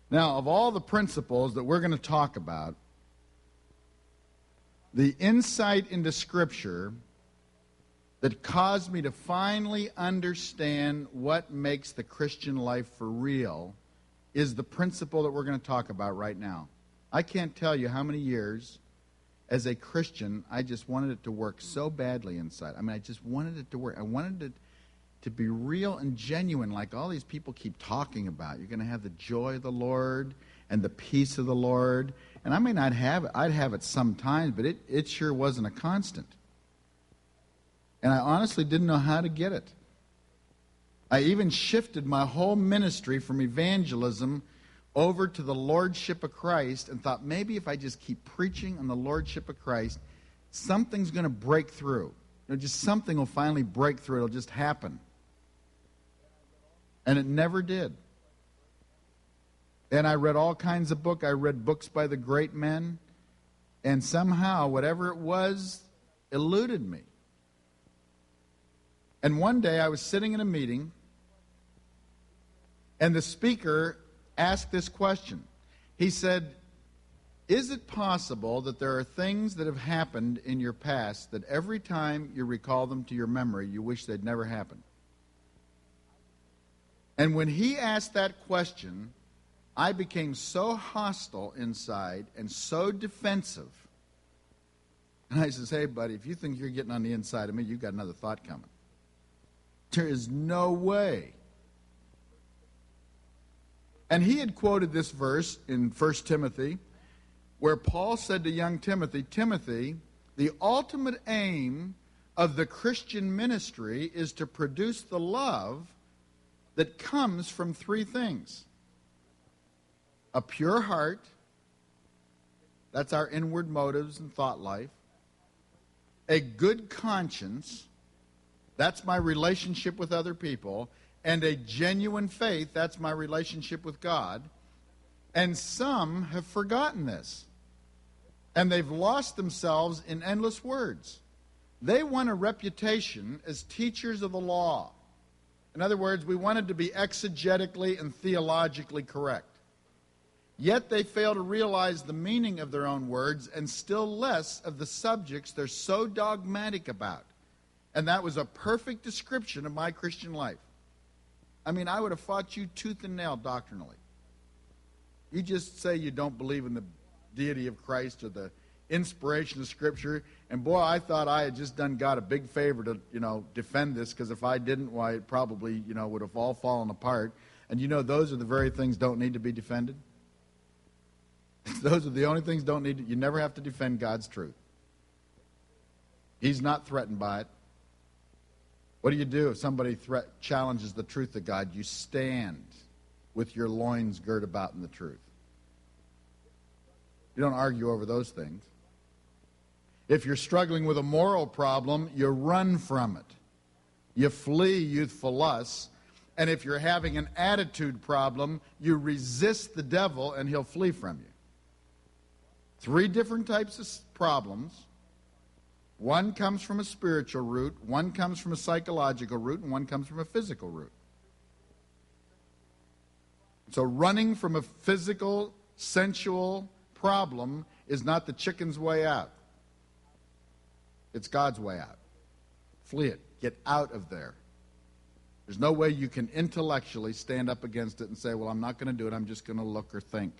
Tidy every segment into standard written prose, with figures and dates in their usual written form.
Now, of all the principles that we're going to talk about, the insight into Scripture that caused me to finally understand what makes the Christian life for real is the principle that we're going to talk about right now. I can't tell you how many years as a Christian I just wanted it to work so badly inside. I mean, I just wanted it to work. I wanted it to be real and genuine like all these people keep talking about. You're going to have the joy of the Lord and the peace of the Lord. And I may not have it. I'd have it sometimes, but it sure wasn't a constant. And I honestly didn't know how to get it. I even shifted my whole ministry from evangelism over to the Lordship of Christ and thought maybe if I just keep preaching on the Lordship of Christ, something's going to break through. Just something will finally break through. It'll just happen. And it never did. And I read all kinds of books. I read books by the great men. And somehow, whatever it was, eluded me. And one day I was sitting in a meeting, and the speaker asked this question. He said, is it possible that there are things that have happened in your past that every time you recall them to your memory, you wish they'd never happened? And when he asked that question, I became so hostile inside and so defensive. And I says, hey, buddy, if you think you're getting on the inside of me, you've got another thought coming. There is no way. And he had quoted this verse in 1 Timothy, where Paul said to young Timothy, Timothy, the ultimate aim of the Christian ministry is to produce the love that comes from three things. A pure heart, that's our inward motives and thought life. A good conscience, that's my relationship with other people. And a genuine faith, that's my relationship with God. And some have forgotten this. And they've lost themselves in endless words. They want a reputation as teachers of the law. In other words, we wanted to be exegetically and theologically correct. Yet they fail to realize the meaning of their own words and still less of the subjects they're so dogmatic about. And that was a perfect description of my Christian life. I mean, I would have fought you tooth and nail doctrinally. You just say you don't believe in the deity of Christ or the inspiration of Scripture, and boy, I thought I had just done God a big favor to, defend this, because if I didn't, why, it probably, would have all fallen apart. And those are the very things don't need to be defended. Those are the only things don't need to, you never have to defend God's truth. He's not threatened by it. What do if somebody challenges the truth of God? You stand with your loins girt about in the truth. You don't argue over those things. If you're struggling with a moral problem, you run from it. You flee youthful lusts. And if you're having an attitude problem, you resist the devil and he'll flee from you. 3 different types of problems. One comes from a spiritual root, one comes from a psychological root, and one comes from a physical root. So running from a physical, sensual problem is not the chicken's way out. It's God's way out. Flee it. Get out of there. There's no way you can intellectually stand up against it and say, well, I'm not going to do it, I'm just going to look or think.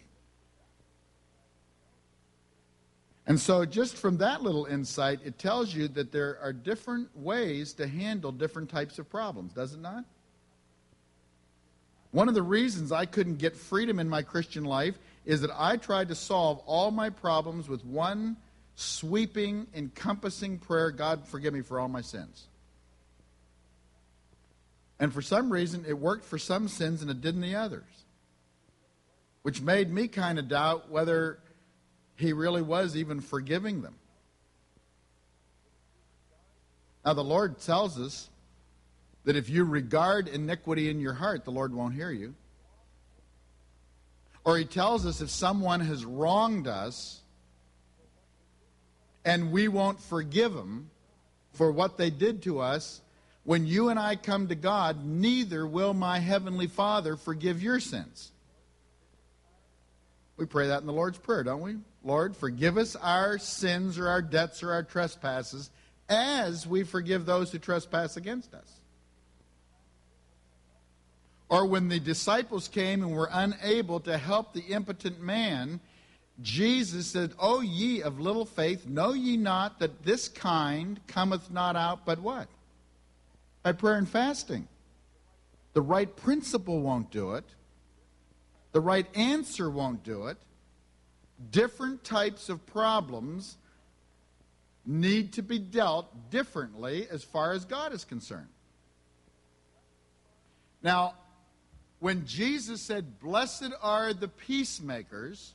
And so just from that little insight, it tells you that there are different ways to handle different types of problems, does it not? One of the reasons I couldn't get freedom in my Christian life is that I tried to solve all my problems with one sweeping, encompassing prayer, God, forgive me for all my sins. And for some reason, it worked for some sins and it didn't the others, which made me kind of doubt whether he really was even forgiving them. Now, the Lord tells us that if you regard iniquity in your heart, the Lord won't hear you. Or he tells us if someone has wronged us and we won't forgive them for what they did to us, when you and I come to God, neither will my heavenly Father forgive your sins. We pray that in the Lord's Prayer, don't we? Lord, forgive us our sins or our debts or our trespasses as we forgive those who trespass against us. Or when the disciples came and were unable to help the impotent man, Jesus said, O ye of little faith, know ye not that this kind cometh not out but what? By prayer and fasting. The right principle won't do it. The right answer won't do it. Different types of problems need to be dealt differently as far as God is concerned. Now, when Jesus said, blessed are the peacemakers,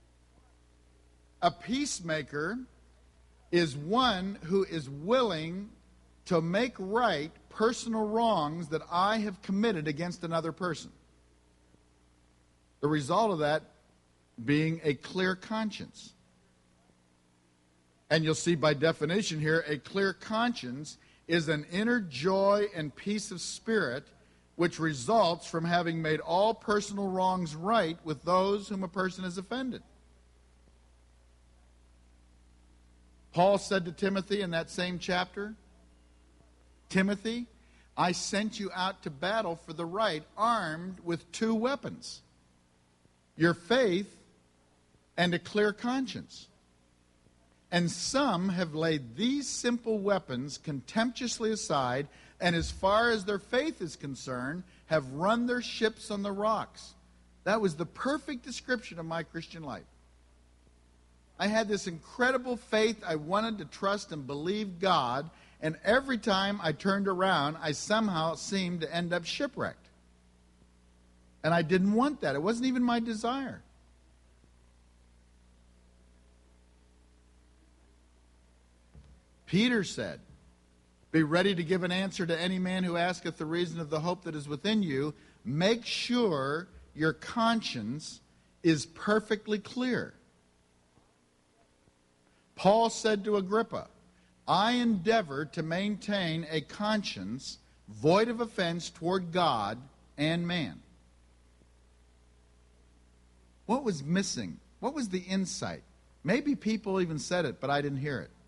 a peacemaker is one who is willing to make right personal wrongs that I have committed against another person. The result of that being a clear conscience. And you'll see by definition here, a clear conscience is an inner joy and peace of spirit which results from having made all personal wrongs right with those whom a person has offended. Paul said to Timothy in that same chapter, Timothy, I sent you out to battle for the right, armed with two weapons, your faith and a clear conscience. And some have laid these simple weapons contemptuously aside, and as far as their faith is concerned, have run their ships on the rocks. That was the perfect description of my Christian life. I had this incredible faith. I wanted to trust and believe God, and every time I turned around, I somehow seemed to end up shipwrecked. And I didn't want that. It wasn't even my desire. Peter said, be ready to give an answer to any man who asketh the reason of the hope that is within you. Make sure your conscience is perfectly clear. Paul said to Agrippa, I endeavor to maintain a conscience void of offense toward God and man. What was missing? What was the insight? Maybe people even said it, but I didn't hear it.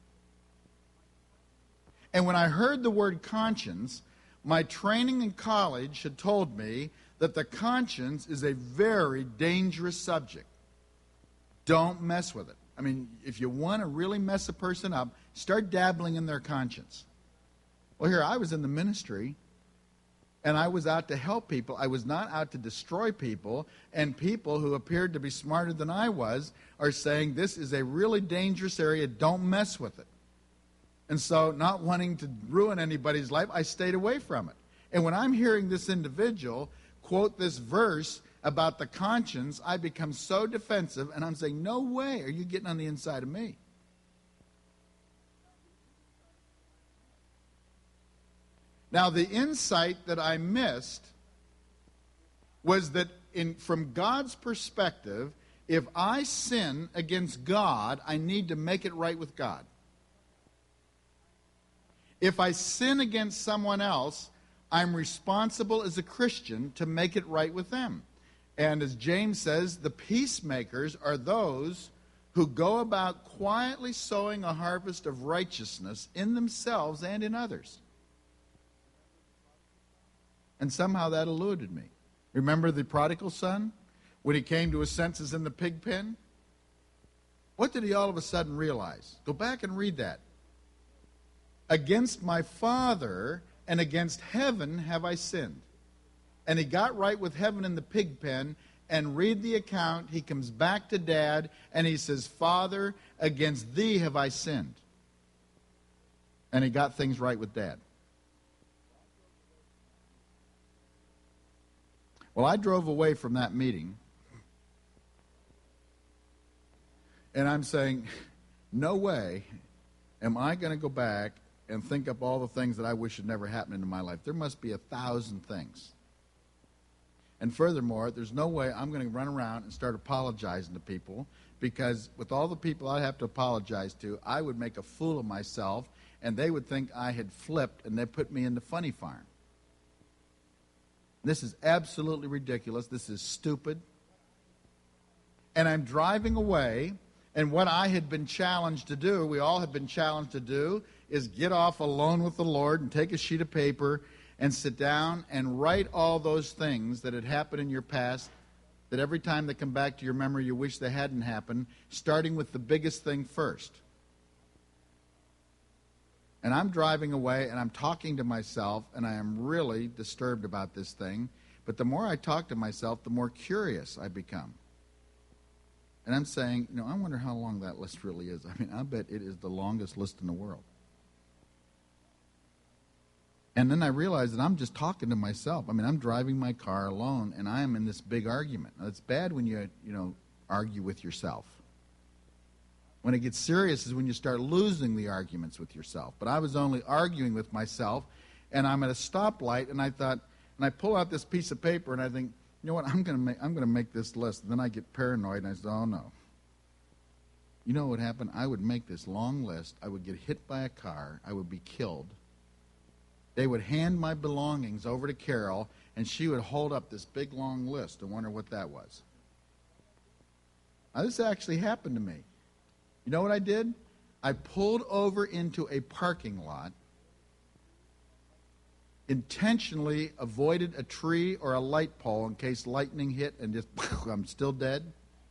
And when I heard the word conscience, my training in college had told me that the conscience is a very dangerous subject. Don't mess with it. I mean, if you want to really mess a person up, start dabbling in their conscience. Well, here, I was in the ministry, and I was out to help people. I was not out to destroy people, and people who appeared to be smarter than I was are saying, this is a really dangerous area, don't mess with it. And so, not wanting to ruin anybody's life, I stayed away from it. And when I'm hearing this individual quote this verse about the conscience, I become so defensive, and I'm saying, no way are you getting on the inside of me. Now, the insight that I missed was that from God's perspective, if I sin against God, I need to make it right with God. If I sin against someone else, I'm responsible as a Christian to make it right with them. And as James says, the peacemakers are those who go about quietly sowing a harvest of righteousness in themselves and in others. And somehow that eluded me. Remember the prodigal son? When he came to his senses in the pig pen? What did he all of a sudden realize? Go back and read that. Against my father and against heaven have I sinned. And he got right with heaven in the pig pen, and read the account. He comes back to Dad, and he says, Father, against thee have I sinned. And he got things right with Dad. Well, I drove away from that meeting, and I'm saying, no way am I going to go back and think up all the things that I wish had never happened in my life. There must be 1,000 things. And furthermore, there's no way I'm going to run around and start apologizing to people, because with all the people I have to apologize to, I would make a fool of myself, and they would think I had flipped, and they put me in the funny farm. This is absolutely ridiculous. This is stupid. and I'm driving away, and what I had been challenged to do, we all had been challenged to do, is get off alone with the Lord and take a sheet of paper and sit down and write all those things that had happened in your past, that every time they come back to your memory you wish they hadn't happened, starting with the biggest thing first. And I'm driving away, and I'm talking to myself, and I am really disturbed about this thing. But the more I talk to myself, the more curious I become. And I'm saying, I wonder how long that list really is. I mean, I bet it is the longest list in the world. And then I realize that I'm just talking to myself. I mean, I'm driving my car alone, and I am in this big argument. Now, it's bad when you argue with yourself. When it gets serious is when you start losing the arguments with yourself. But I was only arguing with myself, and I'm at a stoplight, and I thought, and I pull out this piece of paper, and I think, you know what, I'm going to make this list. And then I get paranoid, and I say, oh, no. You know what would happen? I would make this long list. I would get hit by a car. I would be killed. They would hand my belongings over to Carol, and she would hold up this big, long list and wonder what that was. Now, this actually happened to me. You know what I did? I pulled over into a parking lot, intentionally avoided a tree or a light pole in case lightning hit and just, I'm still dead.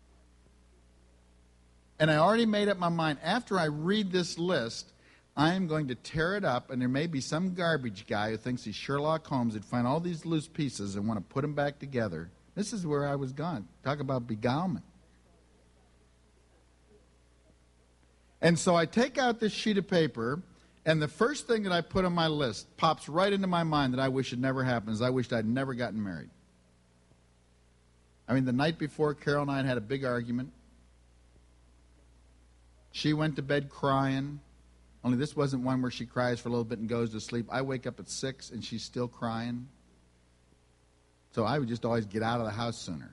And I already made up my mind, after I read this list, I am going to tear it up, and there may be some garbage guy who thinks he's Sherlock Holmes who'd find all these loose pieces and want to put them back together. This is where I was gone. Talk about beguilement. And so I take out this sheet of paper, and the first thing that I put on my list pops right into my mind that I wish had never happened is I wished I'd never gotten married. I mean, the night before, Carol and I had a big argument. She went to bed crying. Only this wasn't one where she cries for a little bit and goes to sleep. I wake up at 6 and she's still crying. So I would just always get out of the house sooner.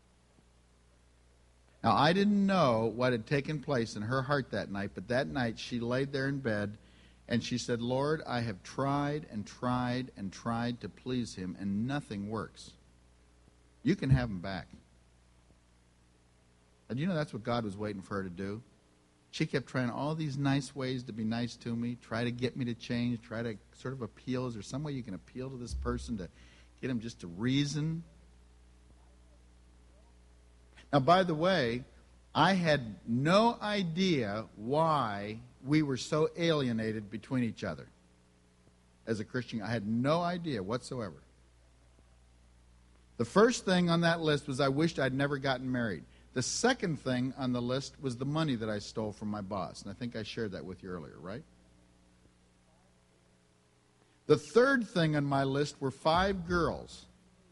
Now, I didn't know what had taken place in her heart that night, but that night she laid there in bed and she said, Lord, I have tried and tried and tried to please him, and nothing works. You can have him back. And you know that's what God was waiting for her to do? She kept trying all these nice ways to be nice to me, try to get me to change, try to sort of appeal. Is there some way you can appeal to this person to get him just to reason? Now, by the way, I had no idea why we were so alienated between each other. As a Christian, I had no idea whatsoever. The first thing on that list was I wished I'd never gotten married. The second thing on the list was the money that I stole from my boss. And I think I shared that with you earlier, right? The third thing on my list were 5 girls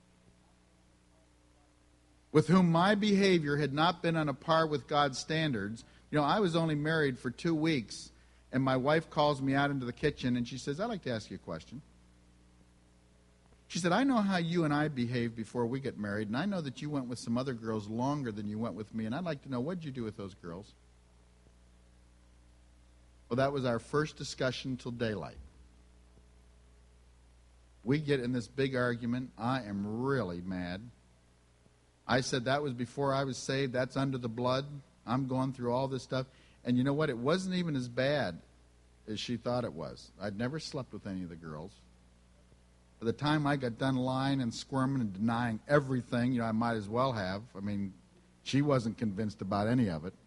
with whom my behavior had not been on a par with God's standards. You know, I was only married for 2 weeks, and my wife calls me out into the kitchen, and she says, I'd like to ask you a question. She said, I know how you and I behaved before we get married, and I know that you went with some other girls longer than you went with me, and I'd like to know, what did you do with those girls? Well, that was our first discussion till daylight. We get in this big argument. I am really mad. I said that was before I was saved. That's under the blood. I'm going through all this stuff. And you know what? It wasn't even as bad as she thought it was. I'd never slept with any of the girls. By the time I got done lying and squirming and denying everything, I might as well have. I mean, she wasn't convinced about any of it.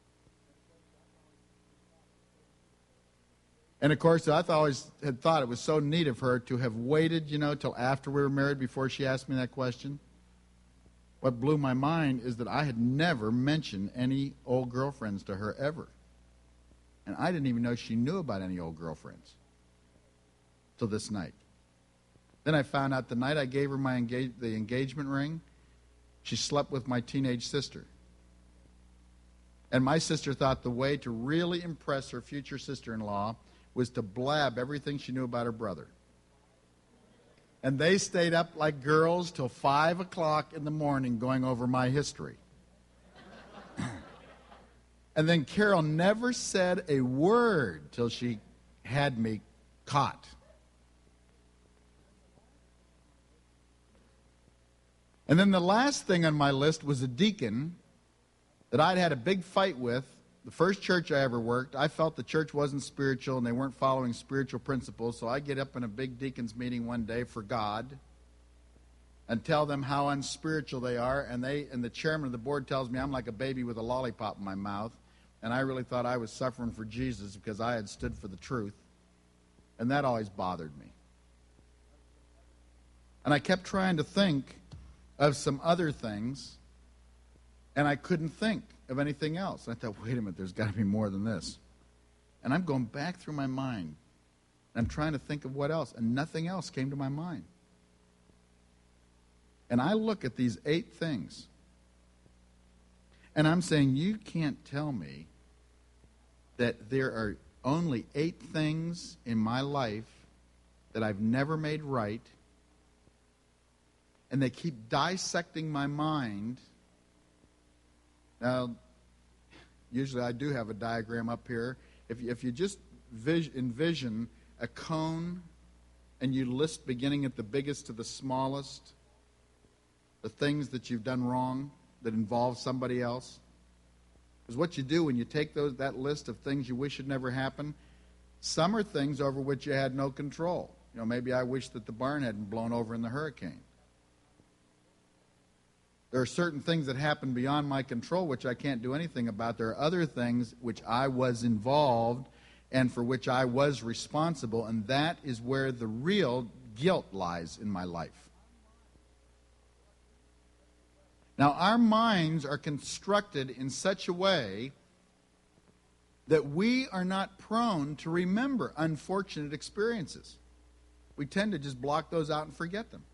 And, of course, I always had thought it was so neat of her to have waited, till after we were married before she asked me that question. What blew my mind is that I had never mentioned any old girlfriends to her ever. And I didn't even know she knew about any old girlfriends till this night. Then I found out the night I gave her the engagement ring, she slept with my teenage sister. And my sister thought the way to really impress her future sister-in-law was to blab everything she knew about her brother. And they stayed up like girls till 5 o'clock in the morning going over my history. And then Carol never said a word till she had me caught. And then the last thing on my list was a deacon that I'd had a big fight with. The first church I ever worked, I felt the church wasn't spiritual and they weren't following spiritual principles, so I get up in a big deacons meeting one day for God and tell them how unspiritual they are, and the chairman of the board tells me I'm like a baby with a lollipop in my mouth, and I really thought I was suffering for Jesus because I had stood for the truth, and that always bothered me. And I kept trying to think of some other things, and I couldn't think of anything else. I thought, wait a minute, there's got to be more than this. And I'm going back through my mind. I'm trying to think of what else, and nothing else came to my mind. And I look at these 8 things, and I'm saying, you can't tell me that there are only 8 things in my life that I've never made right, and they keep dissecting my mind. Now, usually I do have a diagram up here. If you just envision a cone and you list beginning at the biggest to the smallest, the things that you've done wrong that involve somebody else. Because what you do when you take that list of things you wish had never happened, some are things over which you had no control. You know, maybe I wish that the barn hadn't blown over in the hurricane. There are certain things that happen beyond my control which I can't do anything about. There are other things which I was involved and for which I was responsible, and that is where the real guilt lies in my life. Now, our minds are constructed in such a way that we are not prone to remember unfortunate experiences. We tend to just block those out and forget them.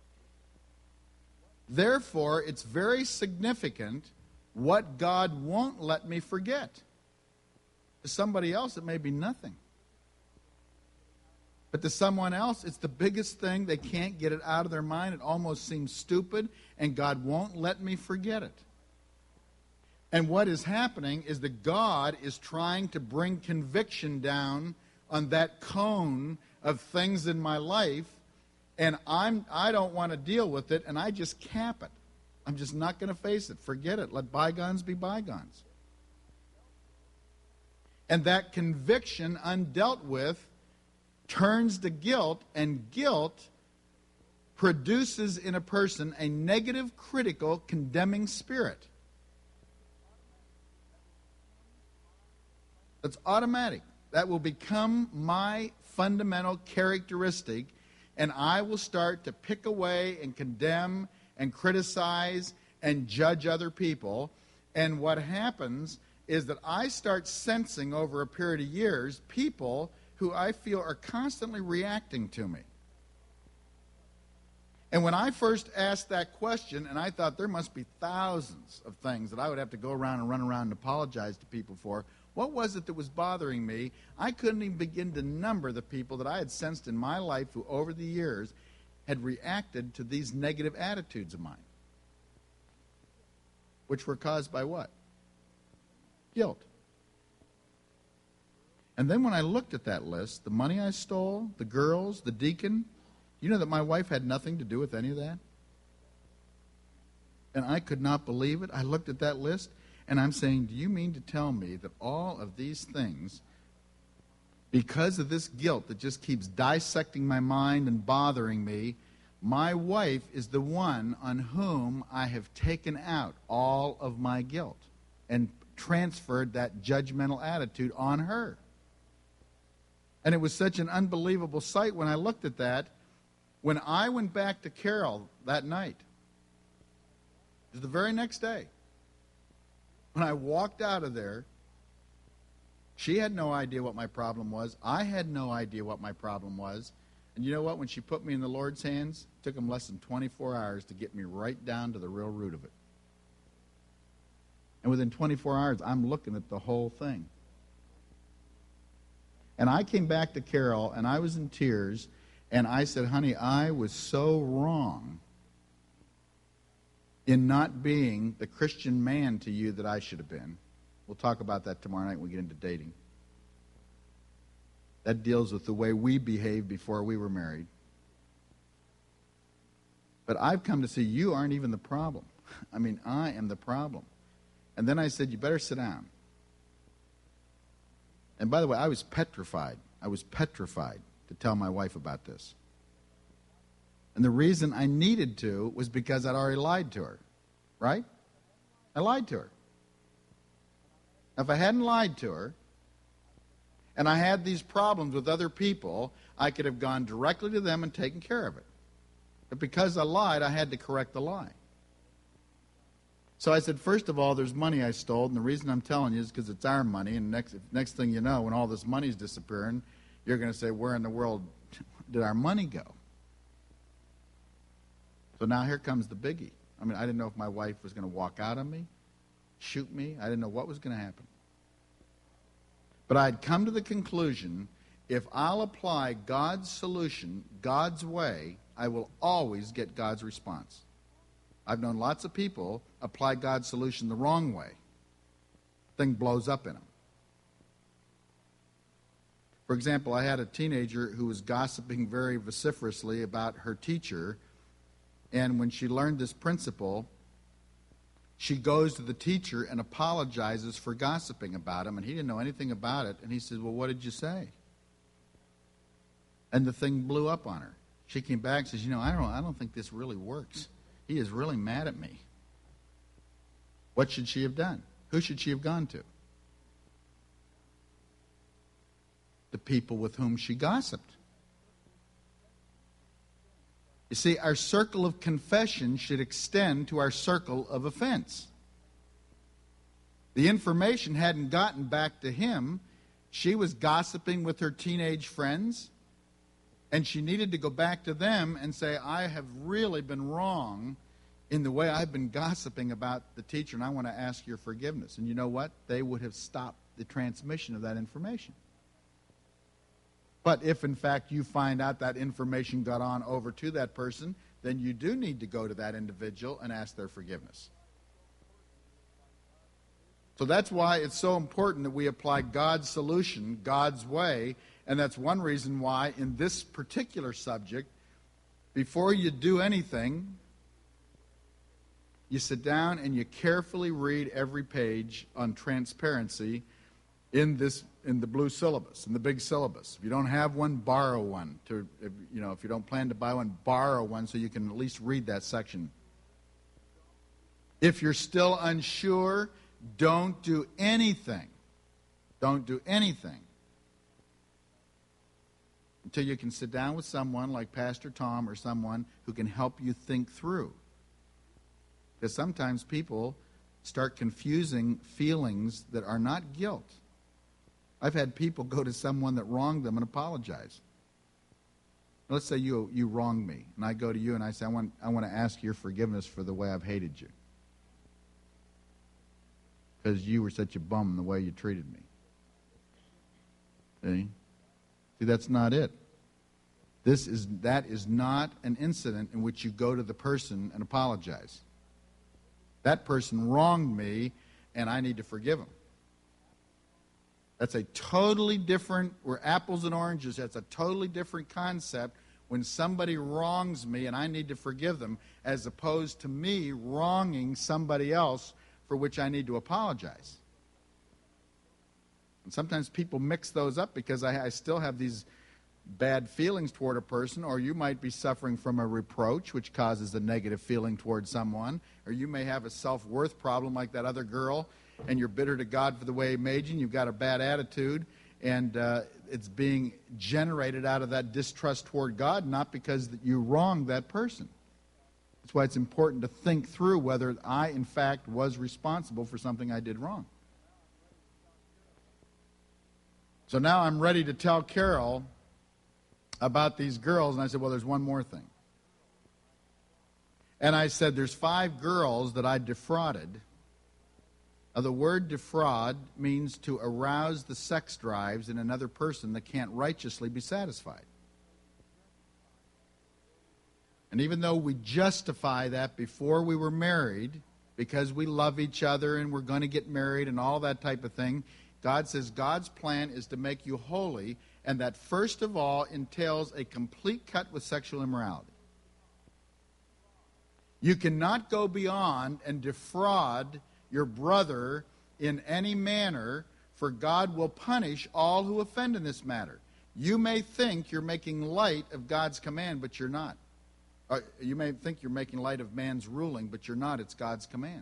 Therefore, it's very significant what God won't let me forget. To somebody else, it may be nothing. But to someone else, it's the biggest thing. They can't get it out of their mind. It almost seems stupid, and God won't let me forget it. And what is happening is that God is trying to bring conviction down on that cone of things in my life, and I don't want to deal with it, and I just cap it. I'm just not going to face it. Forget it. Let bygones be bygones. And that conviction, undealt with, turns to guilt, and guilt produces in a person a negative, critical, condemning spirit. That's automatic. That will become my fundamental characteristic, and I will start to pick away and condemn and criticize and judge other people. And what happens is that I start sensing over a period of years people who I feel are constantly reacting to me. And when I first asked that question, and I thought there must be thousands of things that I would have to go around and run around and apologize to people for, what was it that was bothering me? I couldn't even begin to number the people that I had sensed in my life who over the years had reacted to these negative attitudes of mine. Which were caused by what? Guilt. And then when I looked at that list, the money I stole, the girls, the deacon, you know that my wife had nothing to do with any of that? And I could not believe it. I looked at that list, and I'm saying, do you mean to tell me that all of these things, because of this guilt that just keeps dissecting my mind and bothering me, my wife is the one on whom I have taken out all of my guilt and transferred that judgmental attitude on her? And it was such an unbelievable sight when I looked at that. When I went back to Carol that night, it was the very next day, when I walked out of there, she had no idea what my problem was. I had no idea what my problem was. And you know what? When she put me in the Lord's hands, it took him less than 24 hours to get me right down to the real root of it. And within 24 hours, I'm looking at the whole thing. And I came back to Carol, and I was in tears, and I said, honey, I was so wrong in not being the Christian man to you that I should have been. We'll talk about that tomorrow night when we get into dating. That deals with the way we behaved before we were married. But I've come to see you aren't even the problem. I mean, I am the problem. And then I said, you better sit down. And by the way, I was petrified. I was petrified to tell my wife about this. And the reason I needed to was because I'd already lied to her. Right? I lied to her. If I hadn't lied to her, and I had these problems with other people, I could have gone directly to them and taken care of it. But because I lied, I had to correct the lie. So I said, first of all, there's money I stole, and the reason I'm telling you is because it's our money, and next thing you know, when all this money's disappearing, you're going to say, where in the world did our money go? So now here comes the biggie. I mean, I didn't know if my wife was going to walk out on me, shoot me. I didn't know what was going to happen. But I'd come to the conclusion, if I'll apply God's solution, God's way, I will always get God's response. I've known lots of people apply God's solution the wrong way. Thing blows up in them. For example, I had a teenager who was gossiping very vociferously about her teacher, and when she learned this principle, she goes to the teacher and apologizes for gossiping about him, and he didn't know anything about it, and he said, well, what did you say? And the thing blew up on her. She came back and says, I don't think this really works. He is really mad at me. What should she have done? Who should she have gone to? The people with whom she gossiped. You see, our circle of confession should extend to our circle of offense. The information hadn't gotten back to him. She was gossiping with her teenage friends, and she needed to go back to them and say, I have really been wrong in the way I've been gossiping about the teacher, and I want to ask your forgiveness. And you know what? They would have stopped the transmission of that information. But if, in fact, you find out that information got on over to that person, then you do need to go to that individual and ask their forgiveness. So that's why it's so important that we apply God's solution, God's way, and that's one reason why in this particular subject, before you do anything, you sit down and you carefully read every page on transparency in the blue syllabus, in the big syllabus. If you don't have one, borrow one. If you don't plan to buy one, borrow one so you can at least read that section. If you're still unsure, don't do anything. Don't do anything until you can sit down with someone like Pastor Tom or someone who can help you think through. Because sometimes people start confusing feelings that are not guilt. I've had people go to someone that wronged them and apologize. Let's say you wronged me, and I go to you and I say, I want to ask your forgiveness for the way I've hated you. Because you were such a bum in the way you treated me. See, that's not it. That is not an incident in which you go to the person and apologize. That person wronged me, and I need to forgive him. That's a totally different, we're apples and oranges, that's a totally different concept when somebody wrongs me and I need to forgive them, as opposed to me wronging somebody else for which I need to apologize. And sometimes people mix those up because I still have these bad feelings toward a person, or you might be suffering from a reproach, which causes a negative feeling toward someone, or you may have a self-worth problem like that other girl, and you're bitter to God for the way He made you, and you've got a bad attitude, and it's being generated out of that distrust toward God, not because that you wronged that person. That's why it's important to think through whether I, in fact, was responsible for something I did wrong. So now I'm ready to tell Carol about these girls, and I said, well, there's one more thing. And I said, there's 5 girls that I defrauded. Now, the word defraud means to arouse the sex drives in another person that can't righteously be satisfied. And even though we justify that before we were married, because we love each other and we're going to get married and all that type of thing, God says God's plan is to make you holy, and that first of all entails a complete cut with sexual immorality. You cannot go beyond and defraud your brother in any manner, for God will punish all who offend in this matter. You may think you're making light of God's command, but you're not. You may think you're making light of man's ruling, but you're not. It's God's command.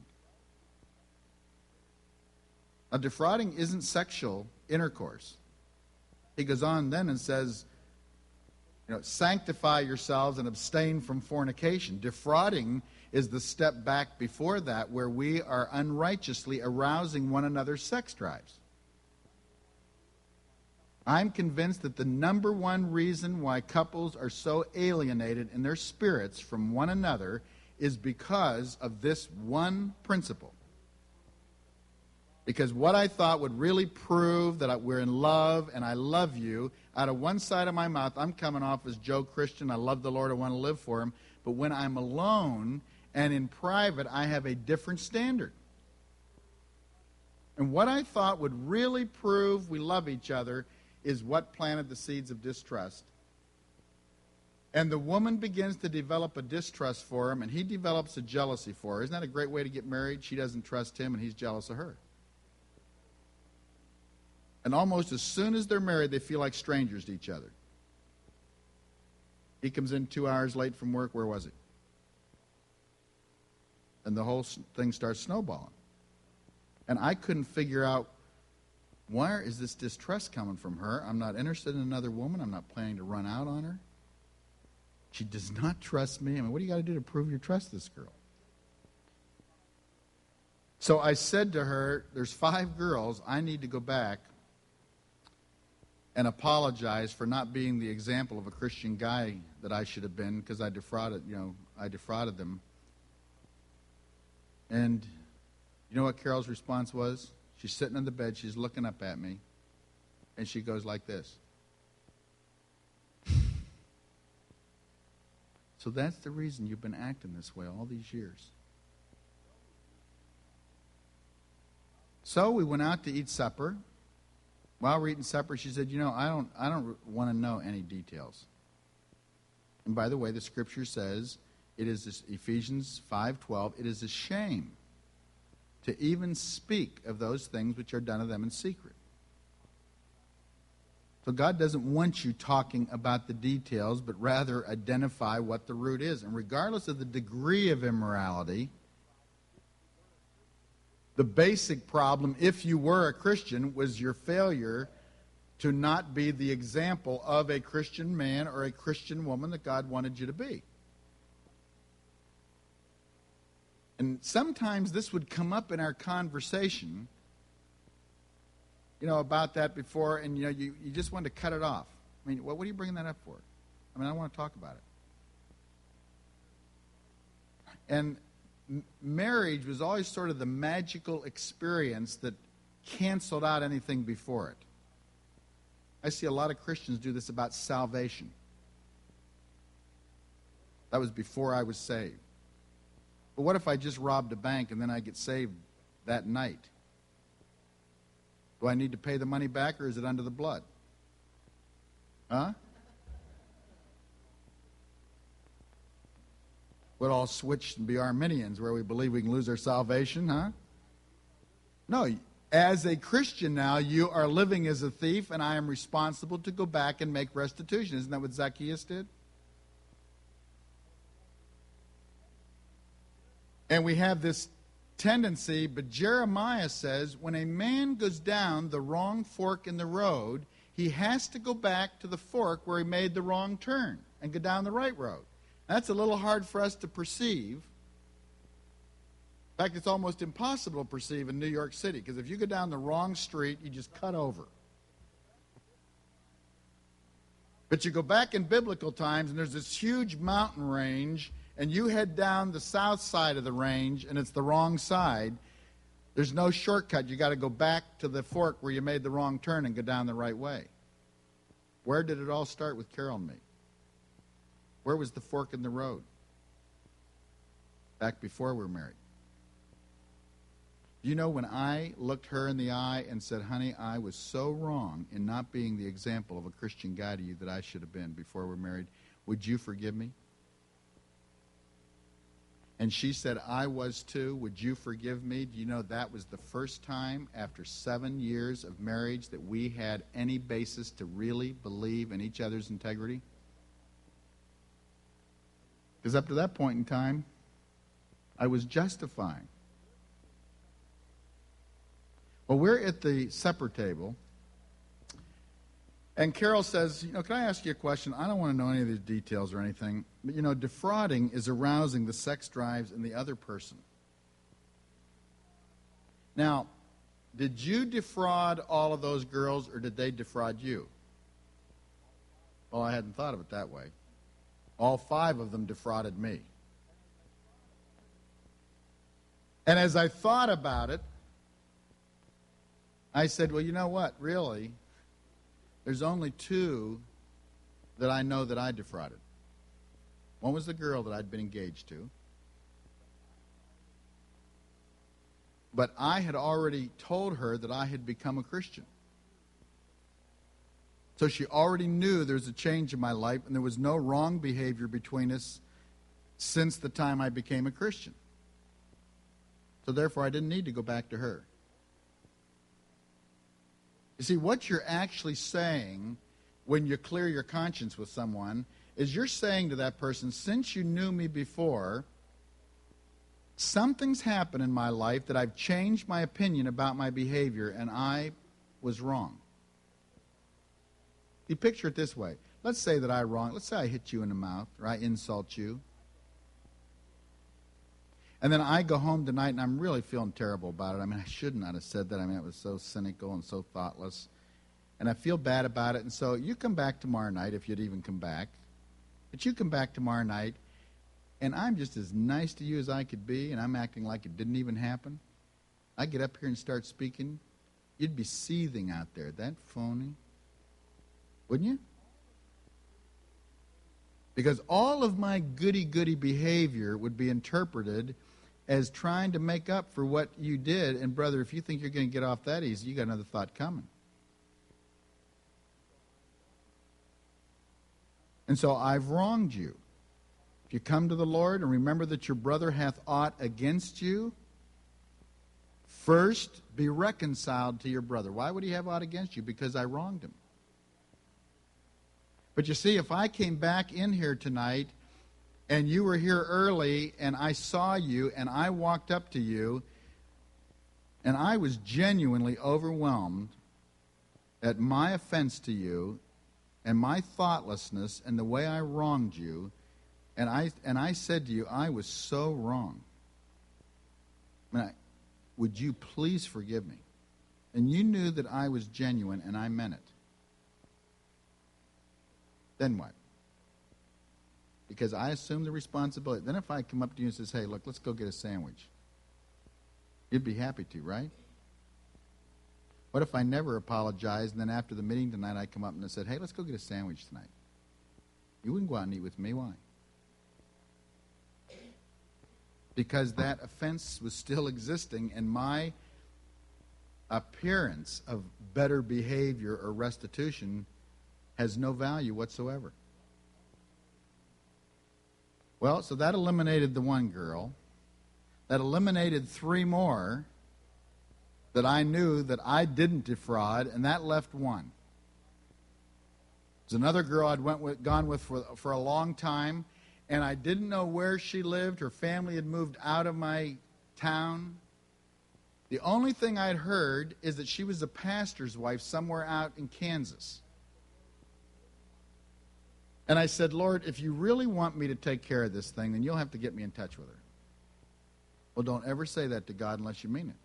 Now, defrauding isn't sexual intercourse. He goes on then and says, sanctify yourselves and abstain from fornication. Defrauding is the step back before that, where we are unrighteously arousing one another's sex drives. I'm convinced that the number one reason why couples are so alienated in their spirits from one another is because of this one principle. Because what I thought would really prove that we're in love and I love you, out of one side of my mouth, I'm coming off as Joe Christian. I love the Lord. I want to live for Him. But when I'm alone and in private, I have a different standard. And what I thought would really prove we love each other is what planted the seeds of distrust. And the woman begins to develop a distrust for him, and he develops a jealousy for her. Isn't that a great way to get married? She doesn't trust him, and he's jealous of her. And almost as soon as they're married, they feel like strangers to each other. He comes in 2 hours late from work. Where was he? And the whole thing starts snowballing. And I couldn't figure out, where is this distrust coming from her? I'm not interested in another woman. I'm not planning to run out on her. She does not trust me. I mean, what do you got to do to prove you trust this girl? So I said to her, there's 5 girls. I need to go back and apologize for not being the example of a Christian guy that I should have been, because I defrauded them. And you know what Carol's response was? She's sitting in the bed, she's looking up at me, and she goes like this. So that's the reason you've been acting this way all these years. So we went out to eat supper. While we're eating supper, she said, I don't want to know any details. And by the way, the scripture says, it is this, Ephesians 5:12, it is a shame to even speak of those things which are done of them in secret. So God doesn't want you talking about the details, but rather identify what the root is. And regardless of the degree of immorality, the basic problem, if you were a Christian, was your failure to not be the example of a Christian man or a Christian woman that God wanted you to be. And sometimes this would come up in our conversation, about that before, and, you just want to cut it off. I mean, what are you bringing that up for? I mean, I want to talk about it. And marriage was always sort of the magical experience that canceled out anything before it. I see a lot of Christians do this about salvation. That was before I was saved. But what if I just robbed a bank and then I get saved that night? Do I need to pay the money back, or is it under the blood? Huh? We'll all switch and be Arminians, where we believe we can lose our salvation, huh? No, as a Christian now, you are living as a thief, and I am responsible to go back and make restitution. Isn't that what Zacchaeus did? And we have this tendency, but Jeremiah says when a man goes down the wrong fork in the road, he has to go back to the fork where he made the wrong turn and go down the right road. That's a little hard for us to perceive. In fact, it's almost impossible to perceive in New York City, because if you go down the wrong street, you just cut over. But you go back in biblical times, and there's this huge mountain range, and you head down the south side of the range, and it's the wrong side. There's no shortcut. You got to go back to the fork where you made the wrong turn and go down the right way. Where did it all start with Carol and me? Where was the fork in the road? Back before we were married. You know, when I looked her in the eye and said, honey, I was so wrong in not being the example of a Christian guy to you that I should have been before we were married, would you forgive me? And she said, I was too. Would you forgive me? Do you know that was the first time after 7 years of marriage that we had any basis to really believe in each other's integrity? Because up to that point in time, I was justifying. Well, we're at the supper table, and Carol says, can I ask you a question? I don't want to know any of these details or anything, but, defrauding is arousing the sex drives in the other person. Now, did you defraud all of those girls, or did they defraud you? Well, I hadn't thought of it that way. All 5 of them defrauded me. And as I thought about it, I said, well, you know what, really? There's only 2 that I know that I defrauded. One was the girl that I'd been engaged to. But I had already told her that I had become a Christian. So she already knew there's a change in my life, and there was no wrong behavior between us since the time I became a Christian. So therefore, I didn't need to go back to her. You see, what you're actually saying when you clear your conscience with someone is you're saying to that person, since you knew me before, something's happened in my life that I've changed my opinion about my behavior, and I was wrong. You picture it this way. Let's say that let's say I hit you in the mouth, or I insult you. And then I go home tonight and I'm really feeling terrible about it. I mean, I should not have said that. I mean, it was so cynical and so thoughtless. And I feel bad about it. And so you come back tomorrow night, if you'd even come back. But you come back tomorrow night, and I'm just as nice to you as I could be, and I'm acting like it didn't even happen. I get up here and start speaking. You'd be seething out there. That phony. Wouldn't you? Because all of my goody-goody behavior would be interpreted as trying to make up for what you did. And brother, if you think you're going to get off that easy, you got another thought coming. And so I've wronged you. If you come to the Lord and remember that your brother hath aught against you, first be reconciled to your brother. Why would he have aught against you? Because I wronged him. But you see, if I came back in here tonight and you were here early and I saw you and I walked up to you and I was genuinely overwhelmed at my offense to you and my thoughtlessness and the way I wronged you, and I said to you, I was so wrong. Would you please forgive me? And you knew that I was genuine and I meant it. Then what? Because I assume the responsibility. Then if I come up to you and says, hey, look, let's go get a sandwich. You'd be happy to, right? What if I never apologized, and then after the meeting tonight I come up and I said, hey, let's go get a sandwich tonight? You wouldn't go out and eat with me. Why? Because that offense was still existing, and my appearance of better behavior or restitution has no value whatsoever. Well, so that eliminated the one girl. That eliminated 3 more that I knew that I didn't defraud, and that left 1. There's another girl I'd gone with for a long time, and I didn't know where she lived. Her family had moved out of my town. The only thing I'd heard is that she was a pastor's wife somewhere out in Kansas. And I said, Lord, if you really want me to take care of this thing, then you'll have to get me in touch with her. Well, don't ever say that to God unless you mean it.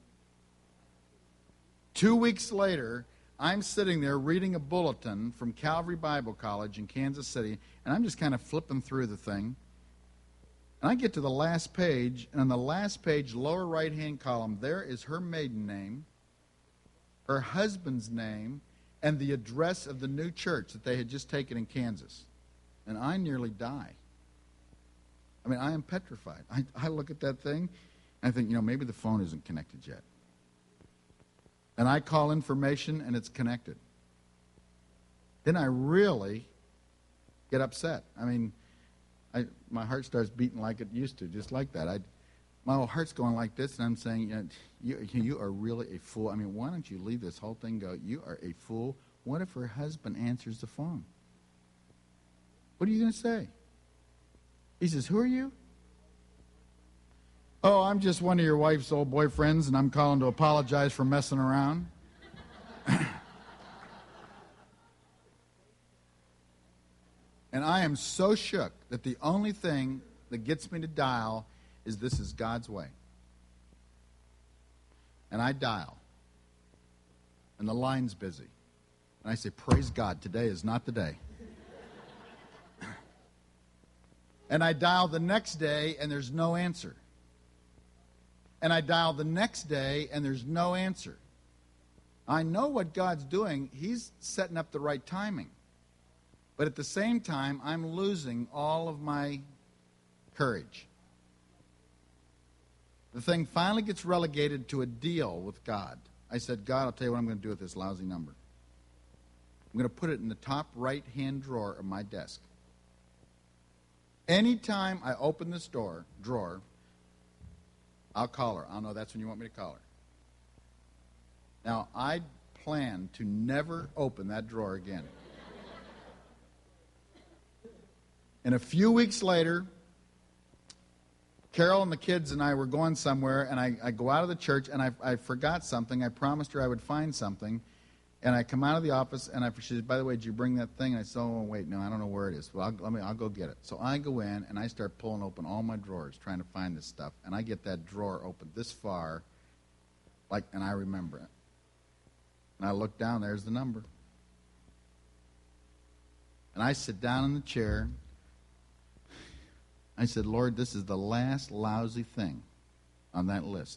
2 weeks later, I'm sitting there reading a bulletin from Calvary Bible College in Kansas City, and I'm just kind of flipping through the thing. And I get to the last page, and on the last page, lower right-hand column, there is her maiden name, her husband's name, and the address of the new church that they had just taken in Kansas. And I nearly die. I mean, I am petrified. I look at that thing, and I think, maybe the phone isn't connected yet. And I call information, and it's connected. Then I really get upset. I mean, my heart starts beating like it used to, just like that. My whole heart's going like this, and I'm saying, you are really a fool. I mean, why don't you leave this whole thing go? You are a fool. What if her husband answers the phone? What are you going to say? He says, who are you? Oh, I'm just one of your wife's old boyfriends, and I'm calling to apologize for messing around. And I am so shook that the only thing that gets me to dial is this is God's way. And I dial. And the line's busy. And I say, praise God, today is not the day. And I dial the next day, and there's no answer. And I dial the next day, and there's no answer. I know what God's doing. He's setting up the right timing. But at the same time, I'm losing all of my courage. The thing finally gets relegated to a deal with God. I said, God, I'll tell you what I'm going to do with this lousy number. I'm going to put it in the top right-hand drawer of my desk. Anytime I open this drawer, I'll call her. I'll know that's when you want me to call her. Now, I plan to never open that drawer again. And a few weeks later, Carol and the kids and I were going somewhere, and I go out of the church, and I forgot something. I promised her I would find something. And I come out of the office, and she said, by the way, did you bring that thing? And I said, oh, wait, no, I don't know where it is. Well, I'll go get it. So I go in, and I start pulling open all my drawers, trying to find this stuff. And I get that drawer open this far, and I remember it. And I look down, there's the number. And I sit down in the chair. I said, Lord, this is the last lousy thing on that list.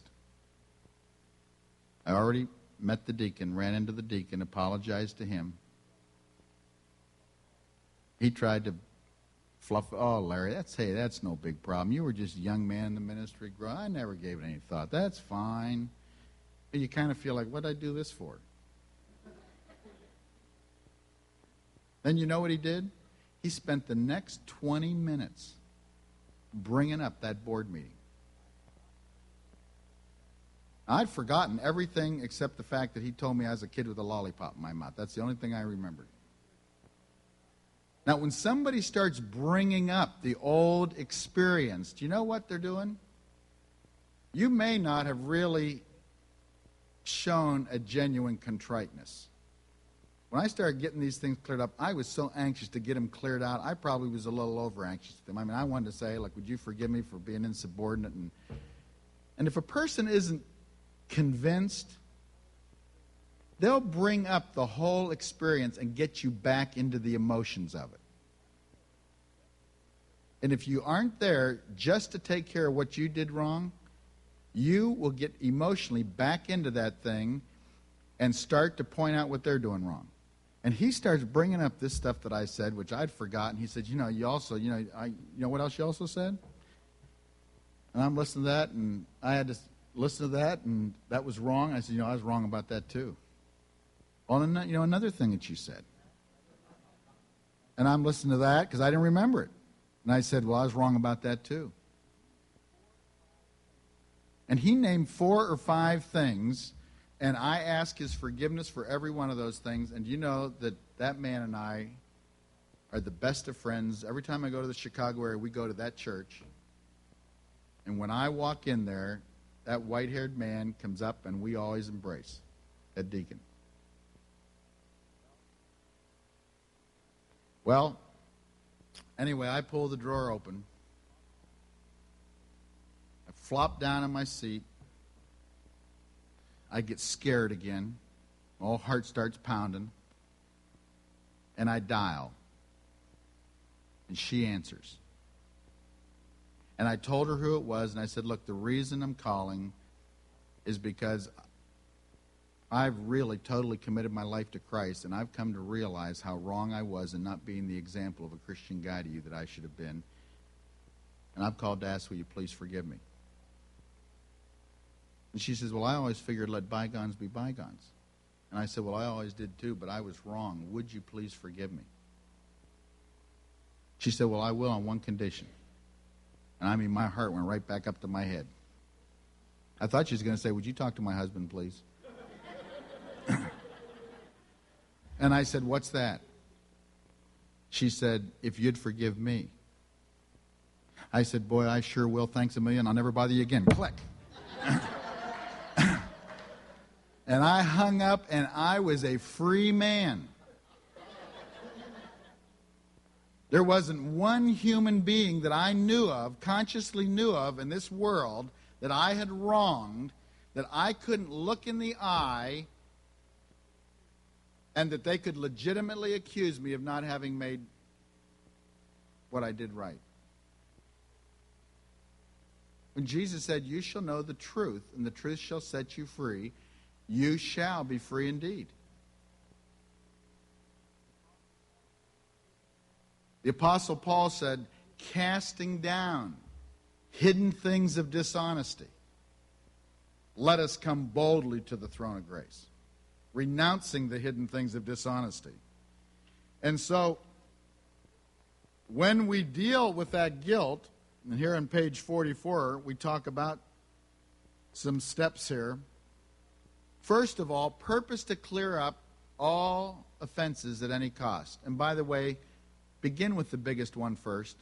I already met the deacon, ran into the deacon, apologized to him. He tried to fluff, oh, Larry, that's no big problem. You were just a young man in the ministry. I never gave it any thought. That's fine. But you kind of feel like, what did I do this for? Then you know what he did? He spent the next 20 minutes bringing up that board meeting. I'd forgotten everything except the fact that he told me I was a kid with a lollipop in my mouth. That's the only thing I remembered. Now, when somebody starts bringing up the old experience, do you know what they're doing? You may not have really shown a genuine contriteness. When I started getting these things cleared up, I was so anxious to get them cleared out. I probably was a little over anxious to them. I mean, I wanted to say, would you forgive me for being insubordinate? And if a person isn't convinced, they'll bring up the whole experience and get you back into the emotions of it. And if you aren't there just to take care of what you did wrong, you will get emotionally back into that thing and start to point out what they're doing wrong. And he starts bringing up this stuff that I said, which I'd forgotten. He said, you know what else you also said? And I'm listening to that, and I had to listen to that, and that was wrong. I said, I was wrong about that too. Well, another thing that you said. And I'm listening to that because I didn't remember it. And I said, well, I was wrong about that too. And he named 4 or 5 things, and I asked his forgiveness for every one of those things. And you know that man and I are the best of friends. Every time I go to the Chicago area, we go to that church. And when I walk in there, that white-haired man comes up, and we always embrace that deacon. Well, anyway, I pull the drawer open. I flop down in my seat. I get scared again. My whole heart starts pounding. And I dial. And she answers. And I told her who it was, and I said, look, the reason I'm calling is because I've really totally committed my life to Christ, and I've come to realize how wrong I was in not being the example of a Christian guy to you that I should have been. And I've called to ask, will you please forgive me? And she says, well, I always figured let bygones be bygones. And I said, well, I always did too, but I was wrong. Would you please forgive me? She said, well, I will on one condition. And I mean, my heart went right back up to my head. I thought she was going to say, would you talk to my husband, please? And I said, what's that? She said, if you'd forgive me. I said, boy, I sure will. Thanks a million. I'll never bother you again. Click. And I hung up, and I was a free man. There wasn't one human being that I knew of, consciously knew of in this world that I had wronged, that I couldn't look in the eye and that they could legitimately accuse me of not having made what I did right. When Jesus said, you shall know the truth, and the truth shall set you free, you shall be free indeed. The Apostle Paul said, casting down hidden things of dishonesty, let us come boldly to the throne of grace, renouncing the hidden things of dishonesty. And so, when we deal with that guilt, and here on page 44, we talk about some steps here. First of all, purpose to clear up all offenses at any cost. And by the way, begin with the biggest one first.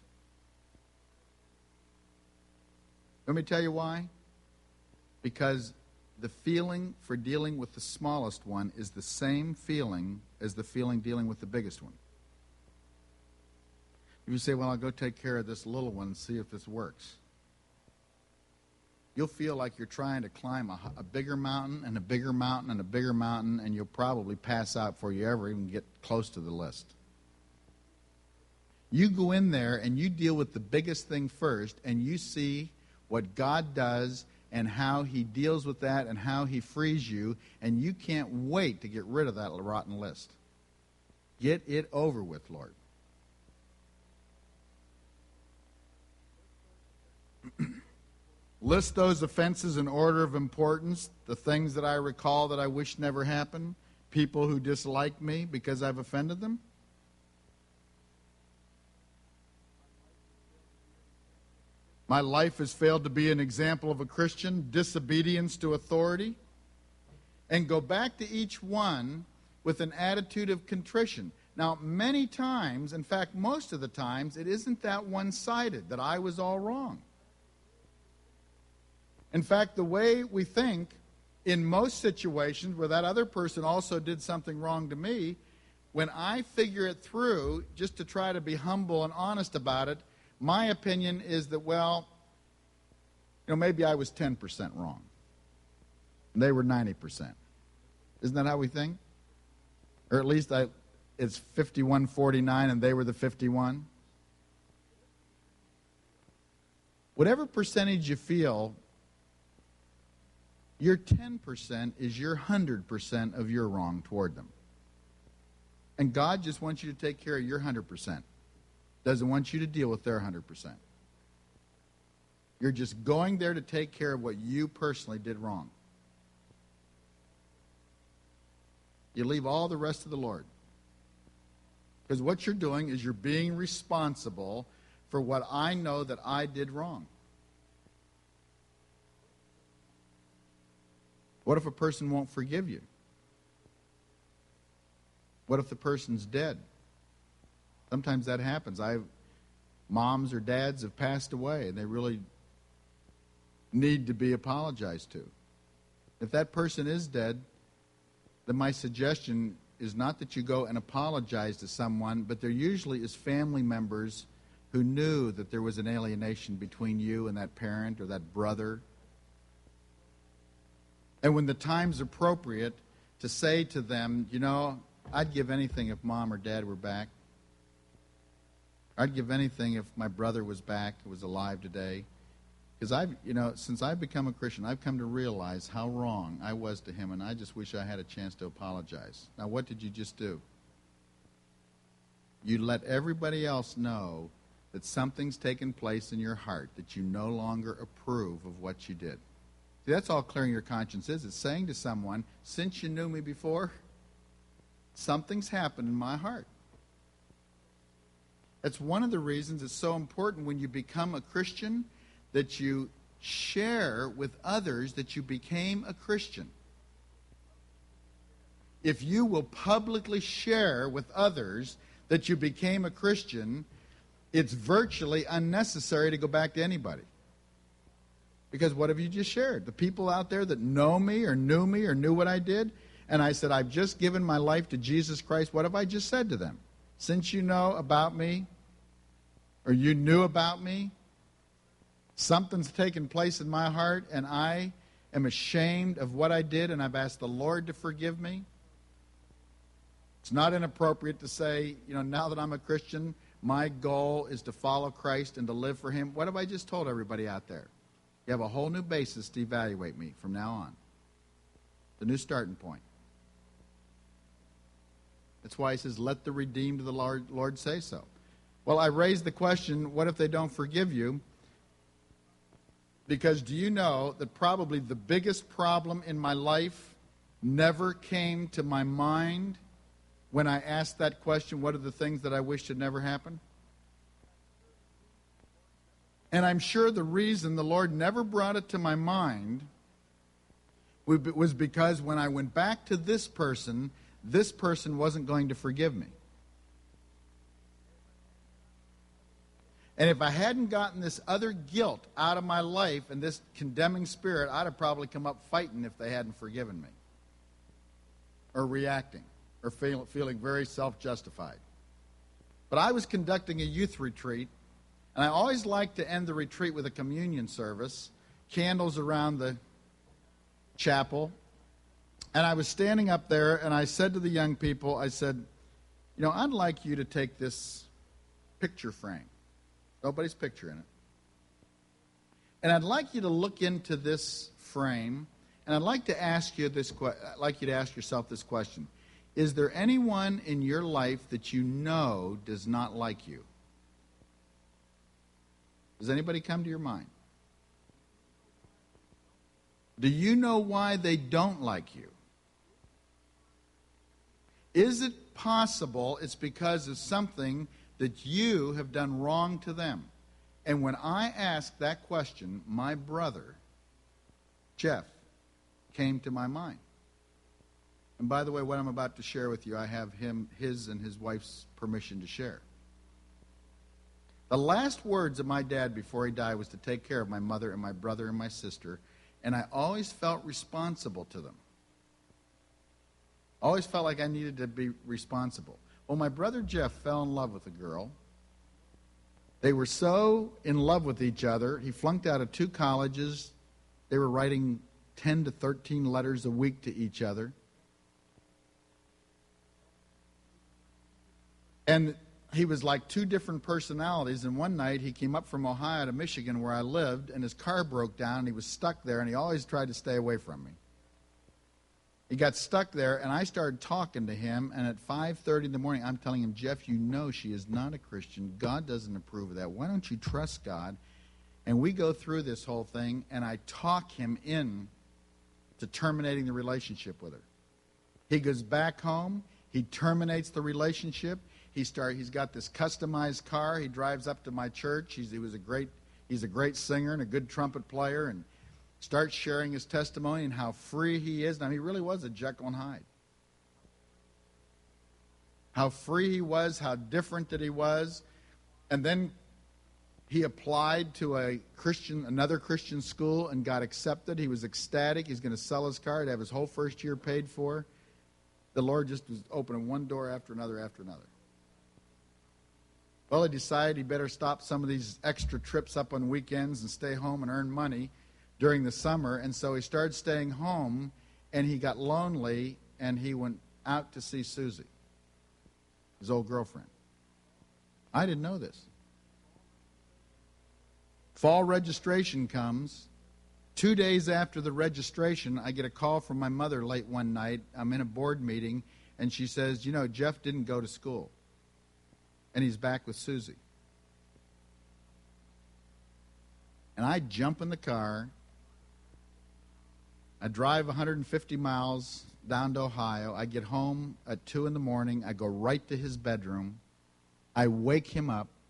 Let me tell you why. Because the feeling for dealing with the smallest one is the same feeling as the feeling dealing with the biggest one. If you say, well, I'll go take care of this little one and see if this works, you'll feel like you're trying to climb a bigger mountain and a bigger mountain and a bigger mountain, and you'll probably pass out before you ever even get close to the list. You go in there and you deal with the biggest thing first, and you see what God does and how He deals with that and how He frees you, and you can't wait to get rid of that rotten list. Get it over with, Lord. List those offenses in order of importance, the things that I recall that I wish never happened, people who dislike me because I've offended them. My life has failed to be an example of a Christian, disobedience to authority. And go back to each one with an attitude of contrition. Now, many times, in fact, most of the times, it isn't that one-sided, that I was all wrong. In fact, the way we think in most situations where that other person also did something wrong to me, when I figure it through, just to try to be humble and honest about it, my opinion is that, well, maybe I was 10% wrong. And they were 90%. Isn't that how we think? Or at least it's 51-49 and they were the 51. Whatever percentage you feel, your 10% is your 100% of your wrong toward them. And God just wants you to take care of your 100%. Doesn't want you to deal with their 100%. You're just going there to take care of what you personally did wrong. You leave all the rest to the Lord. Because what you're doing is you're being responsible for what I know that I did wrong. What if a person won't forgive you? What if the person's dead? Sometimes that happens. Moms or dads have passed away, and they really need to be apologized to. If that person is dead, then my suggestion is not that you go and apologize to someone, but there usually is family members who knew that there was an alienation between you and that parent or that brother. And when the time's appropriate, to say to them, I'd give anything if Mom or Dad were back. I'd give anything if my brother was back, was alive today. Because since I've become a Christian, I've come to realize how wrong I was to him, and I just wish I had a chance to apologize. Now, what did you just do? You let everybody else know that something's taken place in your heart, that you no longer approve of what you did. See, that's all clearing your conscience is. It's saying to someone, since you knew me before, something's happened in my heart. That's one of the reasons it's so important when you become a Christian that you share with others that you became a Christian. If you will publicly share with others that you became a Christian, it's virtually unnecessary to go back to anybody. Because what have you just shared? The people out there that know me or knew what I did, and I said, I've just given my life to Jesus Christ, what have I just said to them? Since you know about me, or you knew about me, something's taken place in my heart, and I am ashamed of what I did, and I've asked the Lord to forgive me. It's not inappropriate to say, now that I'm a Christian, my goal is to follow Christ and to live for Him. What have I just told everybody out there? You have a whole new basis to evaluate me from now on. The new starting point. That's why He says, let the redeemed of the Lord say so. Well, I raised the question, what if they don't forgive you? Because do you know that probably the biggest problem in my life never came to my mind when I asked that question, what are the things that I wished had never happened? And I'm sure the reason the Lord never brought it to my mind was because when I went back to this person wasn't going to forgive me. And if I hadn't gotten this other guilt out of my life and this condemning spirit, I'd have probably come up fighting if they hadn't forgiven me. Or reacting. Or feeling very self-justified. But I was conducting a youth retreat, and I always like to end the retreat with a communion service, candles around the chapel. And I was standing up there, and I said to the young people, I said, I'd like you to take this picture frame. Nobody's picture in it. And I'd like you to look into this frame, and I'd like to ask you to ask yourself this question. Is there anyone in your life that you know does not like you? Does anybody come to your mind? Do you know why they don't like you? Is it possible it's because of something that you have done wrong to them? And when I asked that question, my brother, Jeff, came to my mind. And by the way, what I'm about to share with you, I have his and his wife's permission to share. The last words of my dad before he died was to take care of my mother and my brother and my sister, and I always felt responsible to them. Always felt like I needed to be responsible. Well, my brother Jeff fell in love with a girl. They were so in love with each other, he flunked out of 2 colleges. They were writing 10 to 13 letters a week to each other. And he was like 2 different personalities, and one night he came up from Ohio to Michigan where I lived, and his car broke down, and he was stuck there, and he always tried to stay away from me. He got stuck there, and I started talking to him, and at 5:30 in the morning, I'm telling him, Jeff, you know she is not a Christian. God doesn't approve of that. Why don't you trust God? And we go through this whole thing, and I talk him in to terminating the relationship with her. He goes back home. He terminates the relationship. He's got this customized car. He drives up to my church. He's a great singer and a good trumpet player, and starts sharing his testimony and how free he is. Now, he really was a Jekyll and Hyde. How free he was, how different that he was. And then he applied to another Christian school and got accepted. He was ecstatic. He's going to sell his car to have his whole first year paid for. The Lord just was opening one door after another after another. Well, he decided he better stop some of these extra trips up on weekends and stay home and earn money during the summer. And so he started staying home, and he got lonely, and he went out to see Susie, his old girlfriend. I didn't know this. Fall registration comes. 2 days after the registration, I get a call from my mother late one night. I'm in a board meeting, and she says, Jeff didn't go to school, and he's back with Susie. And I jump in the car. I drive 150 miles down to Ohio. I get home at 2 in the morning. I go right to his bedroom. I wake him up.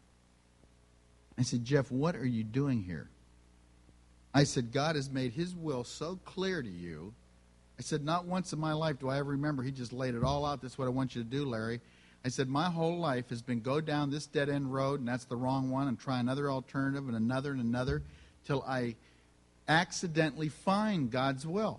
I said, Jeff, what are you doing here? I said, God has made his will so clear to you. I said, not once in my life do I ever remember he just laid it all out. This is what I want you to do, Larry. I said, my whole life has been go down this dead-end road, and that's the wrong one, and try another alternative and another, till I accidentally find God's will.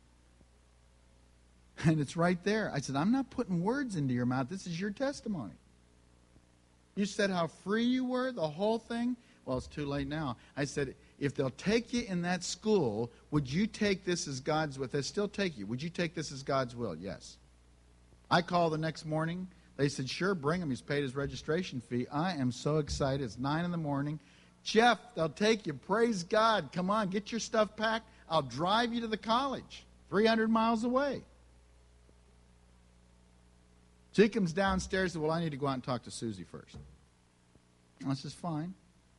And it's right there. I said, I'm not putting words into your mouth. This is your testimony. You said how free you were, the whole thing. Well, it's too late now. I said, if they'll take you in that school, would you take this as God's will? If they still take you, would you take this as God's will? Yes. I called the next morning. They said, sure, bring him. He's paid his registration fee. I am so excited. It's 9 in the morning. Jeff, they'll take you. Praise God. Come on, get your stuff packed. I'll drive you to the college, 300 miles away. She comes downstairs and says, well, I need to go out and talk to Susie first. I says, fine.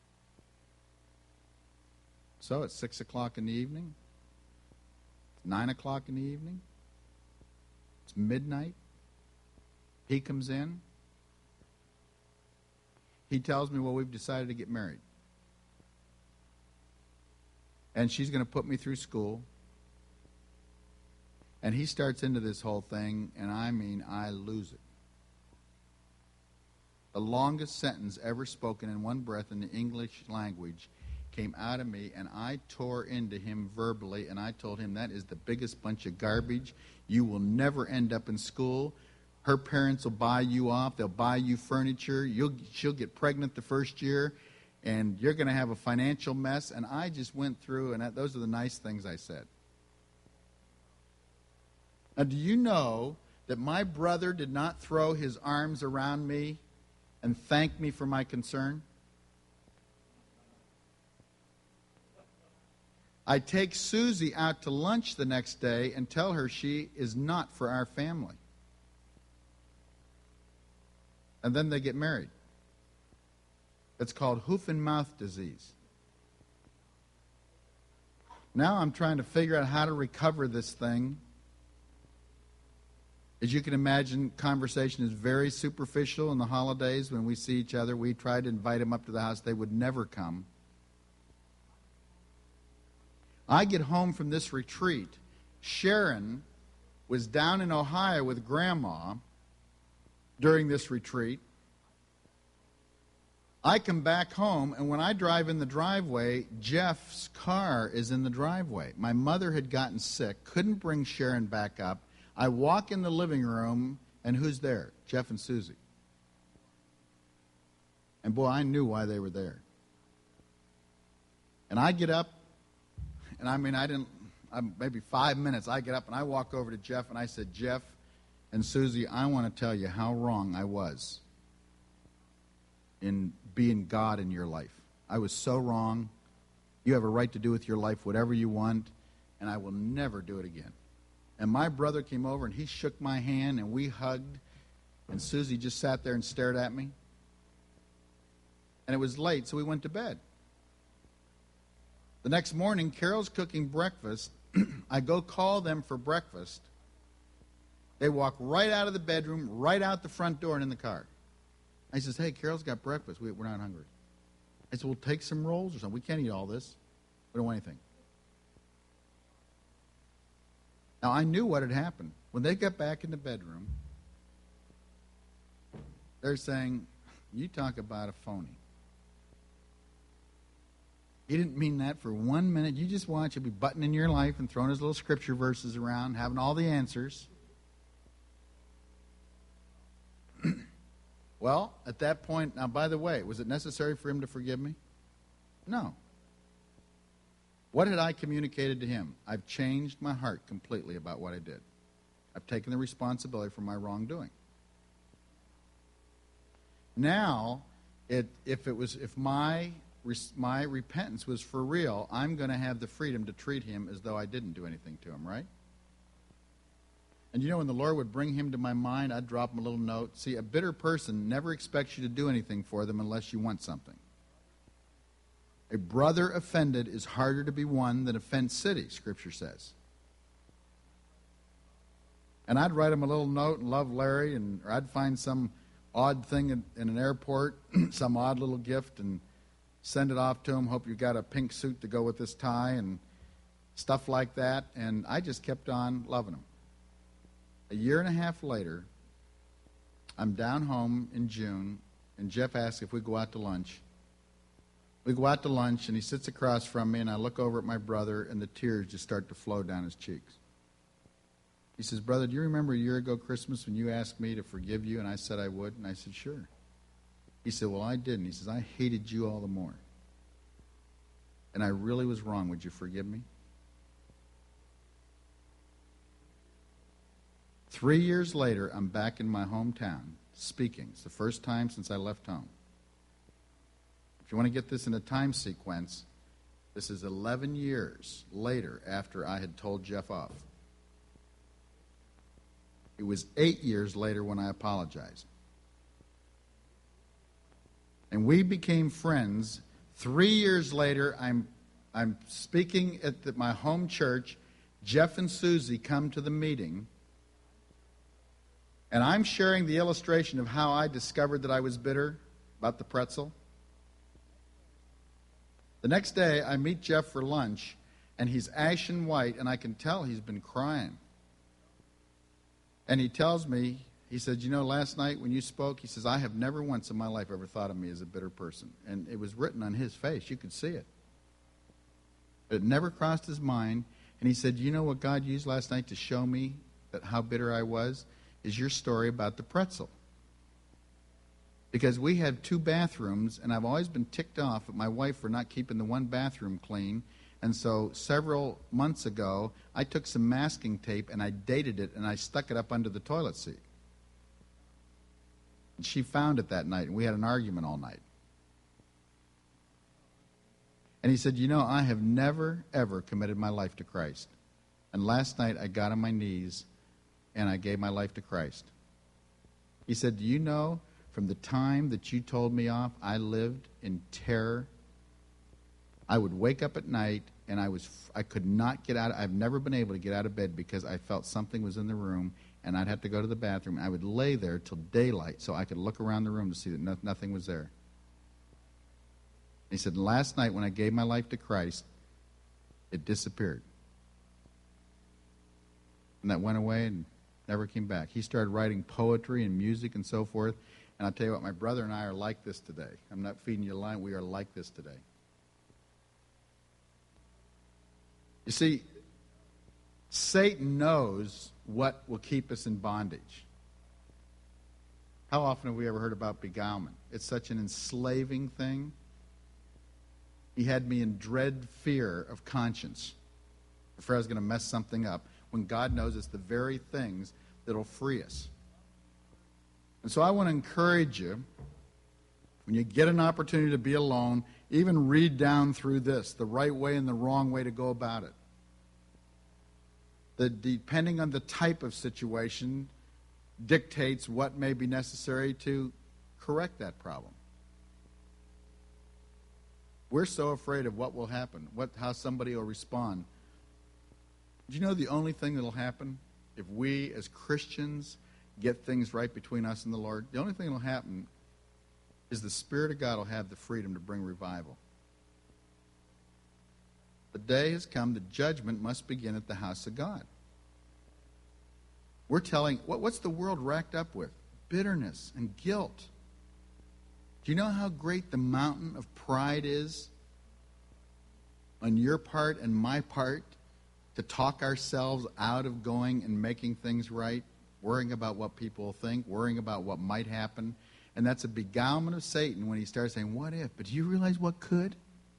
So it's 6 o'clock in the evening. It's 9 o'clock in the evening. It's midnight. He comes in. He tells me, well, we've decided to get married. And she's going to put me through school. And he starts into this whole thing, and I mean, I lose it. The longest sentence ever spoken in one breath in the English language came out of me, and I tore into him verbally, and I told him that is the biggest bunch of garbage. You will never end up in school. Her parents will buy you off. They'll buy you furniture. She'll get pregnant the first year, and you're going to have a financial mess. And I just went through, and those are the nice things I said. Now, do you know that my brother did not throw his arms around me and thank me for my concern? I take Susie out to lunch the next day and tell her she is not for our family. And then they get married. It's called hoof and mouth disease. Now I'm trying to figure out how to recover this thing. As you can imagine, conversation is very superficial in the holidays when we see each other. We tried to invite them up to the house. They would never come. I get home from this retreat. Sharon was down in Ohio with Grandma during this retreat. I come back home, and when I drive in the driveway, Jeff's car is in the driveway. My mother had gotten sick, couldn't bring Sharon back up. I walk in the living room, and who's there? Jeff and Susie. And boy, I knew why they were there. And I get up, and maybe 5 minutes, I get up and I walk over to Jeff, and I said, Jeff and Susie, I want to tell you how wrong I was in being God in your life. I was so wrong. You have a right to do with your life whatever you want, and I will never do it again. And my brother came over, and he shook my hand, and we hugged, and Susie just sat there and stared at me. And it was late, so we went to bed. The next morning, Carol's cooking breakfast. I go call them for breakfast. They walk right out of the bedroom, right out the front door, and in the car. I says, hey, Carol's got breakfast. We're not hungry. I said, well, take some rolls or something. We can't eat all this. We don't want anything. Now, I knew what had happened. When they got back in the bedroom, they're saying, you talk about a phony. He didn't mean that for 1 minute. You just want you to be buttoning your life and throwing his little scripture verses around, having all the answers. Well, at that point, now, by the way, was it necessary for him to forgive me? No. What had I communicated to him? I've changed my heart completely about what I did. I've taken the responsibility for my wrongdoing. Now, if my repentance was for real, I'm going to have the freedom to treat him as though I didn't do anything to him, right? And you know, when the Lord would bring him to my mind, I'd drop him a little note. See, a bitter person never expects you to do anything for them unless you want something. A brother offended is harder to be won than a fenced city, Scripture says. And I'd write him a little note and love Larry, or I'd find some odd thing in an airport, some odd little gift, and send it off to him, hope you got a pink suit to go with this tie and stuff like that. And I just kept on loving him. A year and a half later, I'm down home in June, and Jeff asks if we go out to lunch. We go out to lunch, and he sits across from me, and I look over at my brother, and the tears just start to flow down his cheeks. He says, "Brother, do you remember a year ago Christmas when you asked me to forgive you?" And I said I would. And I said, "Sure." He said, "Well, I didn't." He says, "I hated you all the more. And I really was wrong. Would you forgive me?" 3 years later, I'm back in my hometown speaking. It's the first time since I left home. If you want to get this in a time sequence, this is 11 years later after I had told Jeff off. It was 8 years later when I apologized. And we became friends. 3 years later, I'm speaking at my home church. Jeff and Susie come to the meeting. And I'm sharing the illustration of how I discovered that I was bitter about the pretzel. The next day, I meet Jeff for lunch, and he's ashen white, and I can tell he's been crying. And he tells me, he said, "You know, last night when you spoke," he says, "I have never once in my life ever thought of me as a bitter person." And it was written on his face. You could see it. It never crossed his mind. And he said, "You know what God used last night to show me that how bitter I was? Is your story about the pretzel." Because we have 2 bathrooms, and I've always been ticked off at my wife for not keeping the one bathroom clean. And so several months ago, I took some masking tape and I dated it and I stuck it up under the toilet seat. And she found it that night, and we had an argument all night. And he said, "You know, I have never, ever committed my life to Christ. And last night I got on my knees and I gave my life to Christ." He said, "Do you know, from the time that you told me off, I lived in terror. I would wake up at night and I could not get out. I've never been able to get out of bed because I felt something was in the room, and I'd have to go to the bathroom. I would lay there till daylight so I could look around the room to see that nothing was there." He said, "Last night when I gave my life to Christ, it disappeared." And that went away and never came back. He started writing poetry and music and so forth. And I'll tell you what, my brother and I are like this today. I'm not feeding you a line. We are like this today. You see, Satan knows what will keep us in bondage. How often have we ever heard about beguilement? It's such an enslaving thing. He had me in dread fear of conscience. Afraid I was going to mess something up, when God knows it's the very things that will free us. And so I want to encourage you, when you get an opportunity to be alone, even read down through this, the right way and the wrong way to go about it. That depending on the type of situation dictates what may be necessary to correct that problem. We're so afraid of what will happen, how somebody will respond. Do you know the only thing that will happen if we as Christians get things right between us and the Lord? The only thing that will happen is the Spirit of God will have the freedom to bring revival. The day has come, the judgment must begin at the house of God. We're telling, what's the world racked up with? Bitterness and guilt. Do you know how great the mountain of pride is on your part and my part to talk ourselves out of going and making things right, worrying about what people think, worrying about what might happen? And that's a beguilement of Satan when he starts saying, "What if?" But do you realize what could?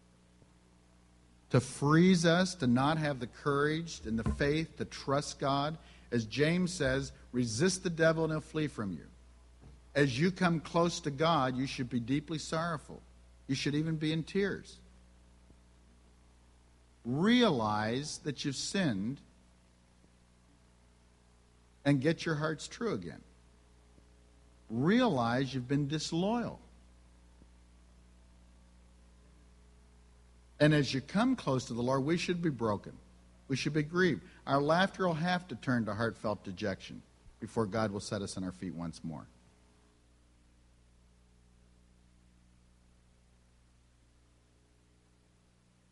To freeze us, to not have the courage and the faith to trust God. As James says, resist the devil and he'll flee from you. As you come close to God, you should be deeply sorrowful. You should even be in tears. Realize that you've sinned and get your hearts true again. Realize you've been disloyal. And as you come close to the Lord, we should be broken. We should be grieved. Our laughter will have to turn to heartfelt dejection before God will set us on our feet once more.